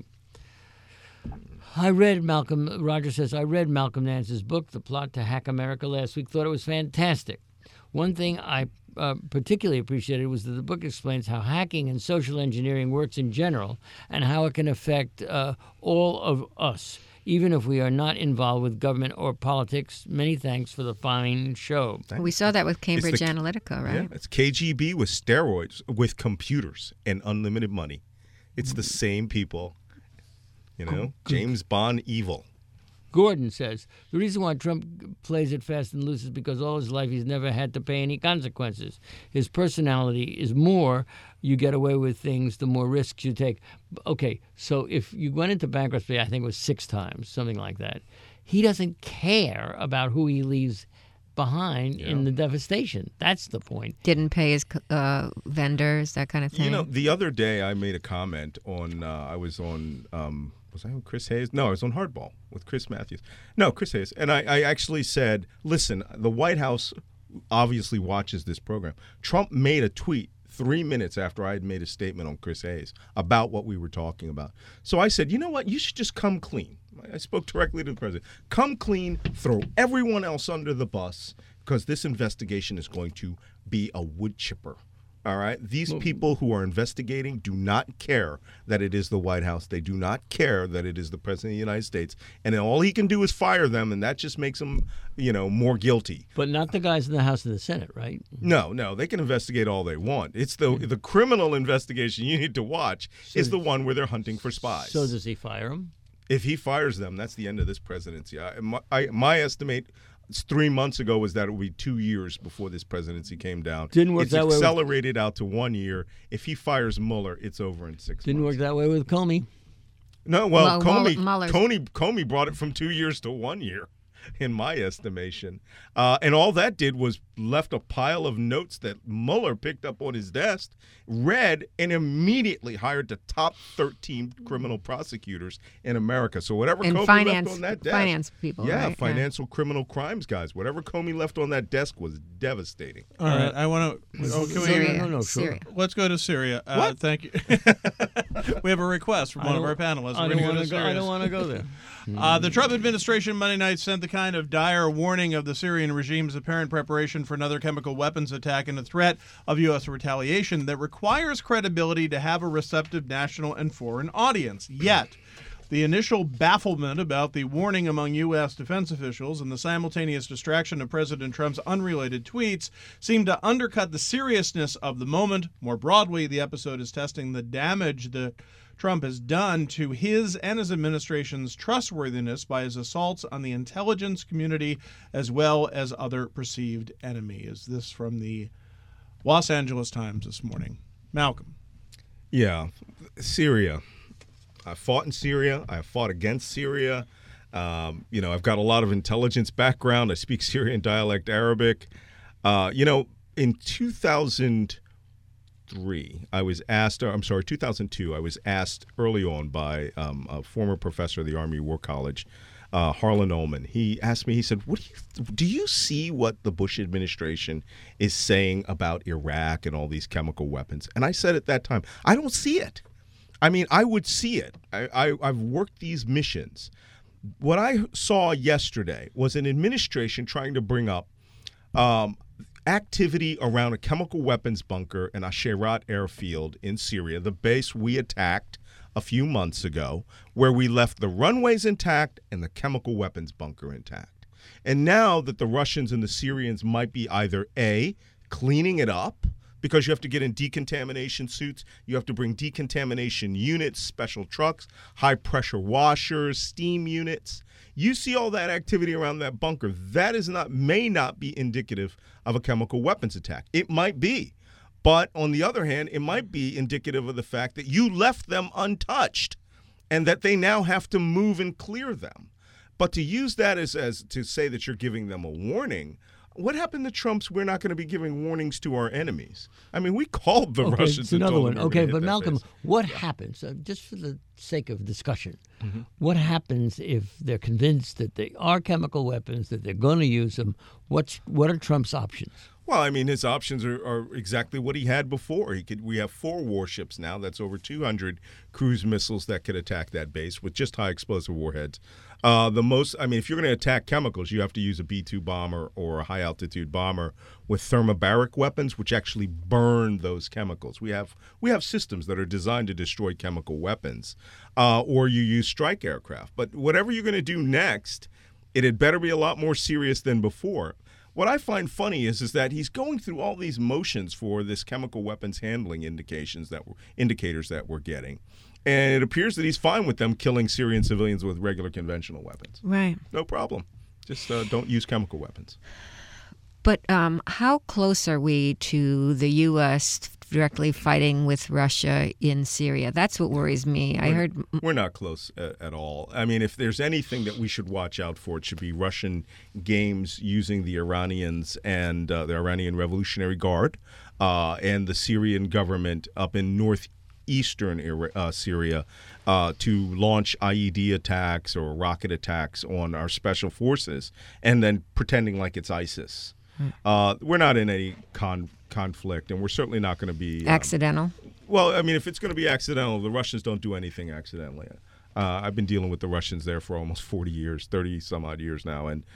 Roger says, I read Malcolm Nance's book, The Plot to Hack America, last week. Thought it was fantastic. One thing I particularly appreciated was that the book explains how hacking and social engineering works in general and how it can affect all of us, even if we are not involved with government or politics. Many thanks for the fine show. We saw that with Cambridge Analytica, right? Yeah, it's KGB with steroids, with computers and unlimited money. It's the same people. James Bond evil. Gordon says, the reason why Trump plays it fast and loose is because all his life he's never had to pay any consequences. His personality is more you get away with things, the more risks you take. Okay, so if you went into bankruptcy, I think it was 6 times, something like that. He doesn't care about who he leaves behind in the devastation. That's the point. Didn't pay his vendors, that kind of thing. You know, the other day I made a comment on, I was on, was I on Chris Hayes? No, I was on Hardball with Chris Matthews. No, Chris Hayes. And I actually said, listen, the White House obviously watches this program. Trump made a tweet 3 minutes after I had made a statement on Chris Hayes about what we were talking about. So I said, you know what? You should just come clean. I spoke directly to the president. Come clean, throw everyone else under the bus, because this investigation is going to be a wood chipper. All right? These people who are investigating do not care that it is the White House. They do not care that it is the President of the United States. And then all he can do is fire them, and that just makes him, more guilty. But not the guys in the House and the Senate, right? No. They can investigate all they want. It's the criminal investigation you need to watch is the one where they're hunting for spies. So does he fire them? If he fires them, that's the end of this presidency. My estimate 3 months ago was that it would be 2 years before this presidency came down. Didn't work it's that way. It's accelerated out to 1 year. If he fires Mueller, it's over in 6 months. Didn't work that way with Comey. No, well, Comey brought it from 2 years to 1 year, in my estimation. And all that did was left a pile of notes that Mueller picked up on his desk, read, and immediately hired the top 13 criminal prosecutors in America. So whatever Comey left on that desk. Finance people, right? Financial criminal crimes guys. Whatever Comey left on that desk was devastating. All right. I want to... Syria. No, Syria. Let's go to Syria. Thank you. We have a request from one of our panelists. I don't want to go there. The Trump administration Monday night sent the kind of dire warning of the Syrian regime's apparent preparation for another chemical weapons attack and a threat of U.S. retaliation that requires credibility to have a receptive national and foreign audience. Yet, the initial bafflement about the warning among U.S. defense officials and the simultaneous distraction of President Trump's unrelated tweets seem to undercut the seriousness of the moment. More broadly, the episode is testing the damage that Trump has done to his and his administration's trustworthiness by his assaults on the intelligence community as well as other perceived enemies. This from the Los Angeles Times this morning. Malcolm. Yeah, Syria. I fought in Syria. I fought against Syria. I've got a lot of intelligence background. I speak Syrian dialect Arabic. In 2002, I was asked early on by a former professor of the Army War College, Harlan Ullman. He asked me, he said, do you see what the Bush administration is saying about Iraq and all these chemical weapons? And I said at that time, I don't see it. I mean, I would see it. I've worked these missions. What I saw yesterday was an administration trying to bring up activity around a chemical weapons bunker in Asheirat airfield in Syria, the base we attacked a few months ago, where we left the runways intact and the chemical weapons bunker intact. And now that the Russians and the Syrians might be either A, cleaning it up, because you have to get in decontamination suits, you have to bring decontamination units, special trucks, high-pressure washers, steam units. You see all that activity around that bunker. That may not be indicative of a chemical weapons attack. It might be. But on the other hand, it might be indicative of the fact that you left them untouched and that they now have to move and clear them. But to use that as to say that you're giving them a warning, what happened to Trump's "we're not going to be giving warnings to our enemies"? I mean, we called the Russians. It's another one. Okay, but Malcolm, what happens, just for the sake of discussion, what happens if they're convinced that they are chemical weapons, that they're going to use them? What are Trump's options? Well, I mean, his options are exactly what he had before. We have 4 warships now. That's over 200 cruise missiles that could attack that base with just high explosive warheads. If you're going to attack chemicals, you have to use a B-2 bomber or a high-altitude bomber with thermobaric weapons, which actually burn those chemicals. We have systems that are designed to destroy chemical weapons, or you use strike aircraft. But whatever you're going to do next, it had better be a lot more serious than before. What I find funny is that he's going through all these motions for this chemical weapons handling indicators that we're getting. And it appears that he's fine with them killing Syrian civilians with regular conventional weapons. Right. No problem. Just don't use chemical weapons. But how close are we to the U.S. directly fighting with Russia in Syria. That's what worries me. We're not close at all. I mean, if there's anything that we should watch out for, it should be Russian games using the Iranians and the Iranian Revolutionary Guard and the Syrian government up in northeastern Syria to launch IED attacks or rocket attacks on our special forces and then pretending like it's ISIS. We're not in any conflict, and we're certainly not going to be accidental. Well, I mean, if it's going to be accidental, the Russians don't do anything accidentally. I've been dealing with the Russians there for almost 40 years, 30 some odd years now, and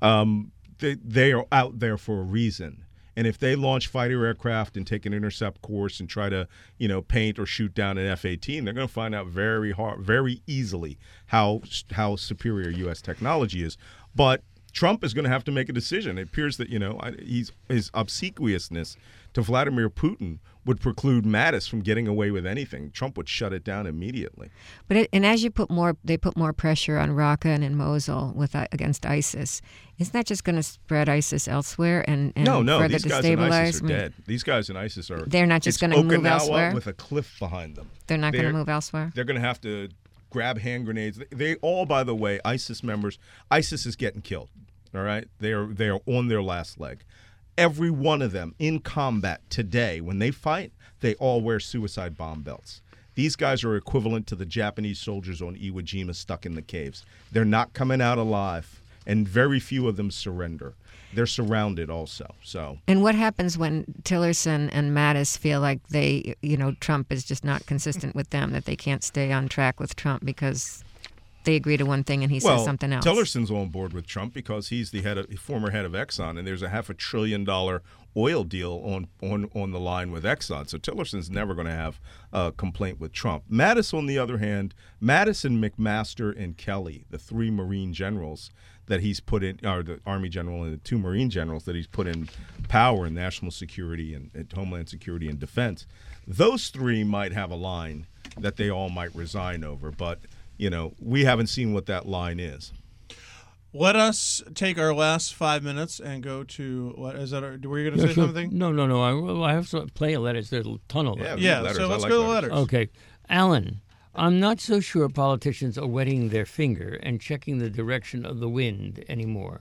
they are out there for a reason. And if they launch fighter aircraft and take an intercept course and try to, paint or shoot down an F-18, they're going to find out very easily how superior U.S. technology is. But Trump is going to have to make a decision. It appears that, his obsequiousness to Vladimir Putin would preclude Mattis from getting away with anything. Trump would shut it down immediately. But as they put more pressure on Raqqa and in Mosul against ISIS. Isn't that just going to spread ISIS elsewhere and no, further these guys destabilize? in ISIS are dead. These guys in ISIS are. They're not just going to move elsewhere with a cliff behind them. They're not going to move elsewhere. They're going to have to grab hand grenades. They all, by the way, ISIS members. ISIS is getting killed. All right, they are on their last leg. Every one of them in combat today, when they fight, they all wear suicide bomb belts. These guys are equivalent to the Japanese soldiers on Iwo Jima stuck in the caves. They're not coming out alive, and very few of them surrender. They're surrounded also. So. And what happens when Tillerson and Mattis feel like Trump is just not consistent with them, that they can't stay on track with Trump because they agree to one thing and he says something else? Tillerson's on board with Trump because he's the former head of Exxon, and there's a $500 billion oil deal on the line with Exxon. So Tillerson's never going to have a complaint with Trump. Mattis, on the other hand, Mattis and McMaster and Kelly, the three Marine generals that he's put in, or the Army general and the two Marine generals that he's put in power in national security and homeland security and defense, those three might have a line that they all might resign over, but we haven't seen what that line is. Let us take our last 5 minutes and go to what is that? Were you going to say something? No. I have to play a letters. There's a ton of letters. Yeah. So let's go to letters. Okay, Alan. I'm not so sure politicians are wetting their finger and checking the direction of the wind anymore,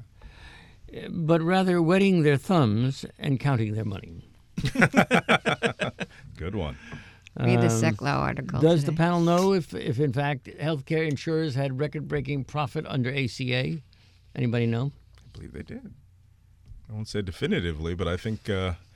but rather wetting their thumbs and counting their money. Good one. Read the Seclow article. Does today. the panel know if in fact healthcare insurers had record-breaking profit under ACA? Anybody know? I believe they did. I won't say definitively, but I think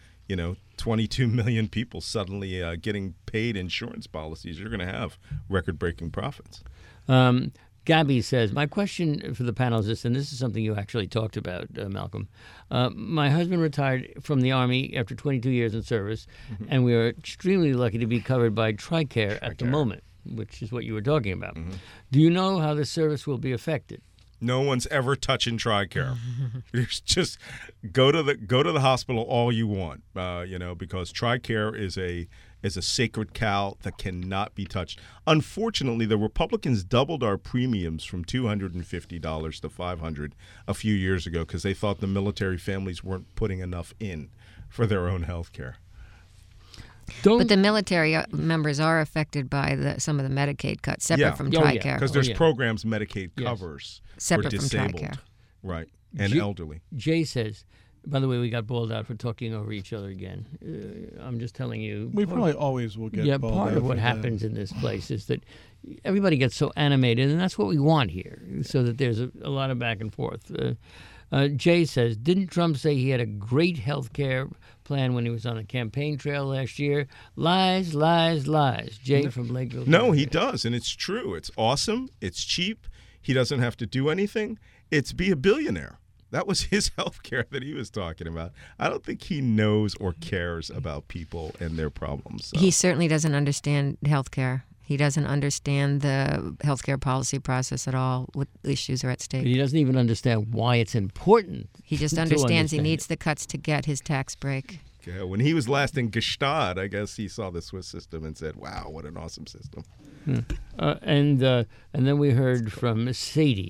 22 million people suddenly getting paid insurance policies. You're going to have record-breaking profits. Gabby says, my question for the panel is this, and this is something you actually talked about, Malcolm. My husband retired from the Army after 22 years in service, and we are extremely lucky to be covered by TRICARE at the moment, which is what you were talking about. Do you know how the service will be affected? No one's ever touching TRICARE. Just go to the hospital all you want, because TRICARE is a sacred cow that cannot be touched. Unfortunately, the Republicans doubled our premiums from $250 to $500 a few years ago because they thought the military families weren't putting enough in for their own health care. But the military members are affected by some of the Medicaid cuts, separate from TRICARE. Because there's programs Medicaid covers separate for disabled, from TRICARE. Right, and elderly. Jay says, by the way, we got bawled out for talking over each other again. I'm just telling you. We probably always will get bawled out. Part of what happens in this place is that everybody gets so animated, and that's what we want here, so that there's a lot of back and forth. Jay says, didn't Trump say he had a great health care plan when he was on a campaign trail last year? Lies, lies, lies. Jay from Lakeville. No, he does, and it's true. It's awesome. It's cheap. He doesn't have to do anything. It's be a billionaire. That was his health care that he was talking about. I don't think he knows or cares about people and their problems. So. He certainly doesn't understand health care. He doesn't understand the healthcare policy process at all. What issues are at stake? He doesn't even understand why it's important. He just understands he needs the cuts to get his tax break. Yeah, when he was last in Gstaad, I guess he saw the Swiss system and said, "Wow, what an awesome system." And then we heard from Sadie.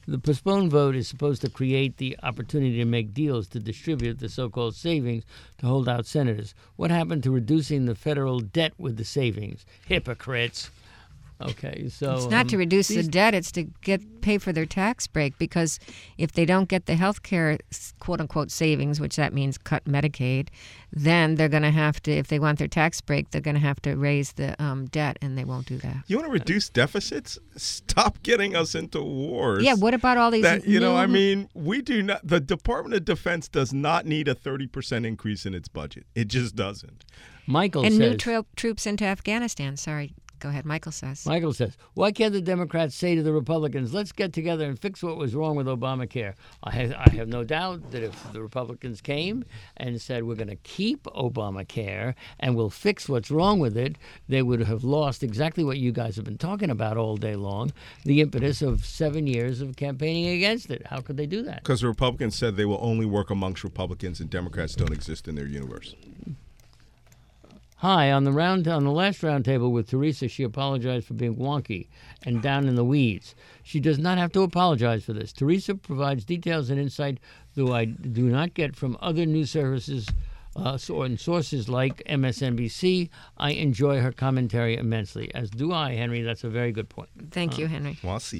The postponed vote is supposed to create the opportunity to make deals to distribute the so-called savings to holdout senators. What happened to reducing the federal debt with the savings? Hypocrites. Okay, so it's not to reduce the debt; it's to pay for their tax break. Because if they don't get the health care "quote unquote" savings, which that means cut Medicaid, then they're going to have to. If they want their tax break, they're going to have to raise the debt, and they won't do that. You want to reduce deficits? Stop getting us into wars. Yeah. What about all these? We do not. The Department of Defense does not need a 30% increase in its budget. It just doesn't. Michael says, new troops into Afghanistan. Sorry. Go ahead, Michael says, why can't the Democrats say to the Republicans, let's get together and fix what was wrong with Obamacare? I have no doubt that if the Republicans came and said we're going to keep Obamacare and we'll fix what's wrong with it, they would have lost exactly what you guys have been talking about all day long, the impetus of 7 years of campaigning against it. How could they do that? Because the Republicans said they will only work amongst Republicans and Democrats don't exist in their universe. Hi, on the last round table with Teresa, she apologized for being wonky and down in the weeds. She does not have to apologize for this. Teresa provides details and insight that I do not get from other news services and sources like MSNBC. I enjoy her commentary immensely, as do I, Henry. That's a very good point. Thank you, Henry. Well, I'll see.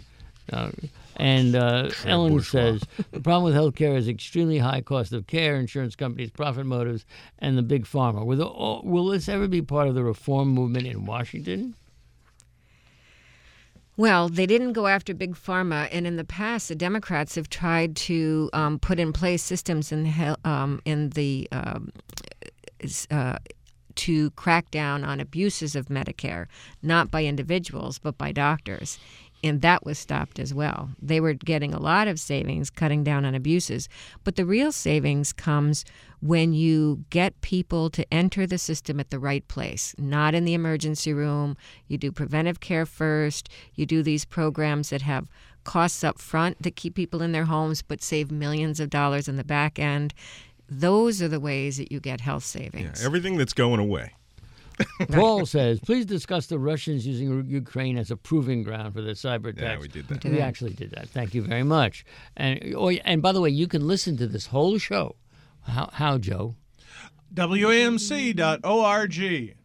Ellen says, the problem with healthcare is extremely high cost of care, insurance companies, profit motives, and the big pharma. Will this ever be part of the reform movement in Washington? Well, they didn't go after big pharma, and in the past, the Democrats have tried to put in place systems to crack down on abuses of Medicare, not by individuals, but by doctors. And that was stopped as well. They were getting a lot of savings cutting down on abuses. But the real savings comes when you get people to enter the system at the right place, not in the emergency room. You do preventive care first. You do these programs that have costs up front that keep people in their homes but save millions of dollars in the back end. Those are the ways that you get health savings. Yeah, everything that's going away. Paul says, please discuss the Russians using Ukraine as a proving ground for their cyber attacks. Yeah, we did that. We actually did that. Thank you very much. And by the way, you can listen to this whole show. How, Joe? WAMC.org.